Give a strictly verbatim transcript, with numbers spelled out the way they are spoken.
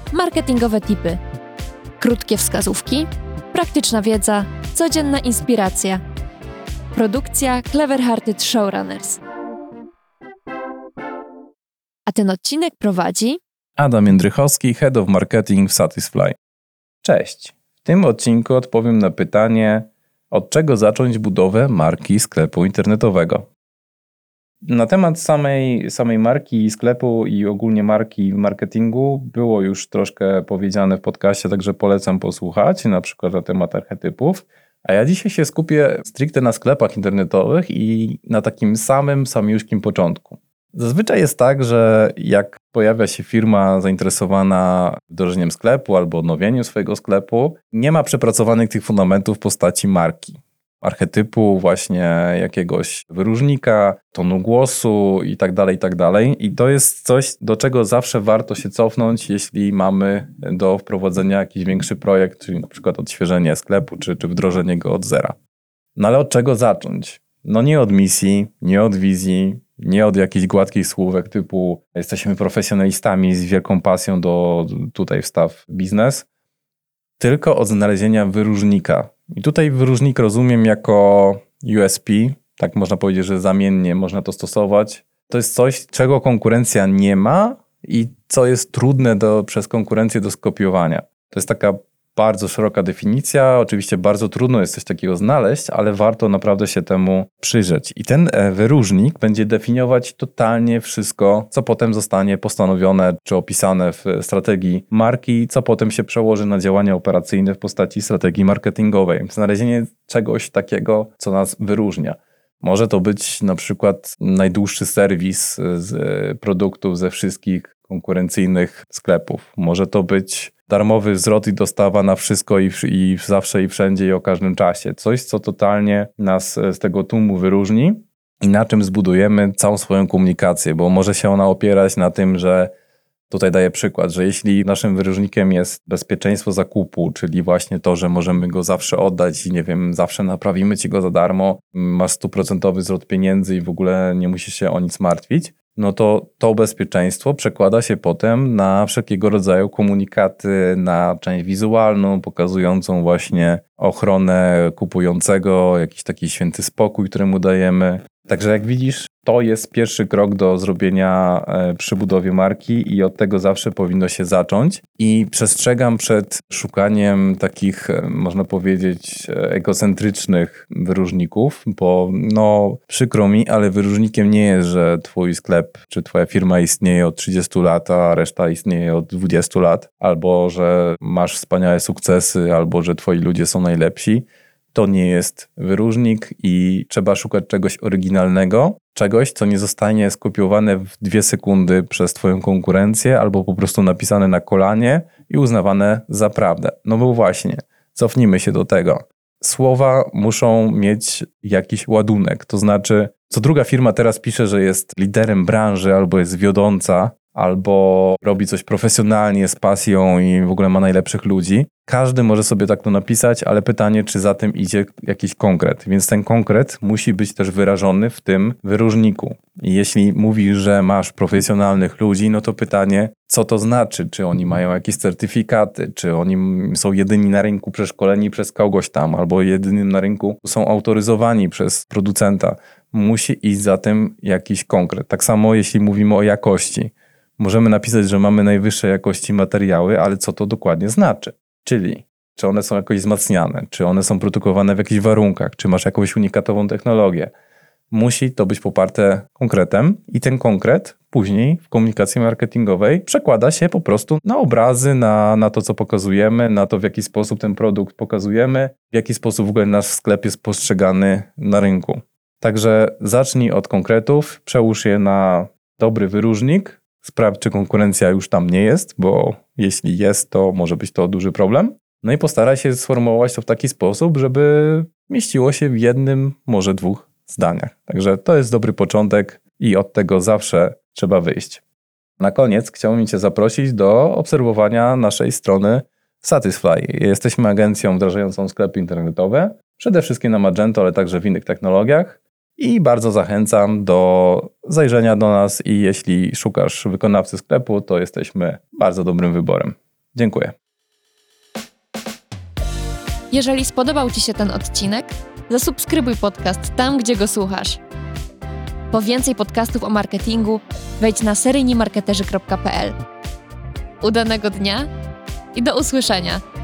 marketingowe tipy, krótkie wskazówki, praktyczna wiedza, codzienna inspiracja. Produkcja Clever Hearted Showrunners. A ten odcinek prowadzi Adam Jędrychowski, Head of Marketing w Satisfy. Cześć. W tym odcinku odpowiem na pytanie, od czego zacząć budowę marki sklepu internetowego. Na temat samej, samej marki sklepu i ogólnie marki w marketingu było już troszkę powiedziane w podcaście, także polecam posłuchać, na przykład na temat archetypów. A ja dzisiaj się skupię stricte na sklepach internetowych i na takim samym, samiuszkim początku. Zazwyczaj jest tak, że jak pojawia się firma zainteresowana wdrożeniem sklepu albo odnowieniem swojego sklepu, nie ma przepracowanych tych fundamentów w postaci marki. Archetypu właśnie jakiegoś wyróżnika, tonu głosu i tak dalej, i tak dalej. I to jest coś, do czego zawsze warto się cofnąć, jeśli mamy do wprowadzenia jakiś większy projekt, czyli na przykład odświeżenie sklepu, czy, czy wdrożenie go od zera. No ale od czego zacząć? No nie od misji, nie od wizji, nie od jakichś gładkich słówek typu jesteśmy profesjonalistami z wielką pasją do tutaj wstaw biznes, tylko od znalezienia wyróżnika. I tutaj wyróżnik rozumiem jako U S P, tak można powiedzieć, że zamiennie można to stosować. To jest coś, czego konkurencja nie ma i co jest trudne do, przez konkurencję do skopiowania. To jest taka bardzo szeroka definicja, oczywiście bardzo trudno jest coś takiego znaleźć, ale warto naprawdę się temu przyjrzeć. I ten wyróżnik będzie definiować totalnie wszystko, co potem zostanie postanowione czy opisane w strategii marki, co potem się przełoży na działania operacyjne w postaci strategii marketingowej. Znalezienie czegoś takiego, co nas wyróżnia. Może to być na przykład najdłuższy serwis z produktów ze wszystkich konkurencyjnych sklepów. Może to być darmowy zwrot i dostawa na wszystko i, i zawsze i wszędzie i o każdym czasie. Coś, co totalnie nas z tego tłumu wyróżni i na czym zbudujemy całą swoją komunikację, bo może się ona opierać na tym, że tutaj daję przykład, że jeśli naszym wyróżnikiem jest bezpieczeństwo zakupu, czyli właśnie to, że możemy go zawsze oddać i nie wiem, zawsze naprawimy ci go za darmo, masz stuprocentowy zwrot pieniędzy i w ogóle nie musisz się o nic martwić, no to to bezpieczeństwo przekłada się potem na wszelkiego rodzaju komunikaty, na część wizualną, pokazującą właśnie ochronę kupującego, jakiś taki święty spokój, który mu dajemy. Także jak widzisz, to jest pierwszy krok do zrobienia przy budowie marki i od tego zawsze powinno się zacząć. I przestrzegam przed szukaniem takich, można powiedzieć, egocentrycznych wyróżników, bo no przykro mi, ale wyróżnikiem nie jest, że twój sklep czy twoja firma istnieje od trzydziestu lat, a reszta istnieje od dwudziestu lat, albo że masz wspaniałe sukcesy, albo że twoi ludzie są najlepsi. To nie jest wyróżnik i trzeba szukać czegoś oryginalnego, czegoś, co nie zostanie skopiowane w dwie sekundy przez twoją konkurencję albo po prostu napisane na kolanie i uznawane za prawdę. No bo właśnie, cofnijmy się do tego. Słowa muszą mieć jakiś ładunek, to znaczy co druga firma teraz pisze, że jest liderem branży albo jest wiodąca, albo robi coś profesjonalnie, z pasją i w ogóle ma najlepszych ludzi. Każdy może sobie tak to napisać, ale pytanie, czy za tym idzie jakiś konkret. Więc ten konkret musi być też wyrażony w tym wyróżniku. I jeśli mówisz, że masz profesjonalnych ludzi, no to pytanie, co to znaczy? Czy oni mają jakieś certyfikaty? Czy oni są jedyni na rynku przeszkoleni przez kogoś tam? Albo jedynym na rynku są autoryzowani przez producenta? Musi iść za tym jakiś konkret. Tak samo jeśli mówimy o jakości. Możemy napisać, że mamy najwyższej jakości materiały, ale co to dokładnie znaczy? Czyli czy one są jakoś wzmacniane, czy one są produkowane w jakichś warunkach, czy masz jakąś unikatową technologię. Musi to być poparte konkretem i ten konkret później w komunikacji marketingowej przekłada się po prostu na obrazy, na, na to, co pokazujemy, na to, w jaki sposób ten produkt pokazujemy, w jaki sposób w ogóle nasz sklep jest postrzegany na rynku. Także zacznij od konkretów, przełóż je na dobry wyróżnik, sprawdź, czy konkurencja już tam nie jest, bo jeśli jest, to może być to duży problem. No i postaraj się sformułować to w taki sposób, żeby mieściło się w jednym, może dwóch zdaniach. Także to jest dobry początek i od tego zawsze trzeba wyjść. Na koniec chciałbym Cię zaprosić do obserwowania naszej strony Satisfy. Jesteśmy agencją wdrażającą sklepy internetowe, przede wszystkim na Magento, ale także w innych technologiach. I bardzo zachęcam do zajrzenia do nas i jeśli szukasz wykonawcy sklepu, to jesteśmy bardzo dobrym wyborem. Dziękuję. Jeżeli spodobał Ci się ten odcinek, zasubskrybuj podcast tam, gdzie go słuchasz. Po więcej podcastów o marketingu wejdź na seryjnimarketerzy kropka p l. Udanego dnia i do usłyszenia!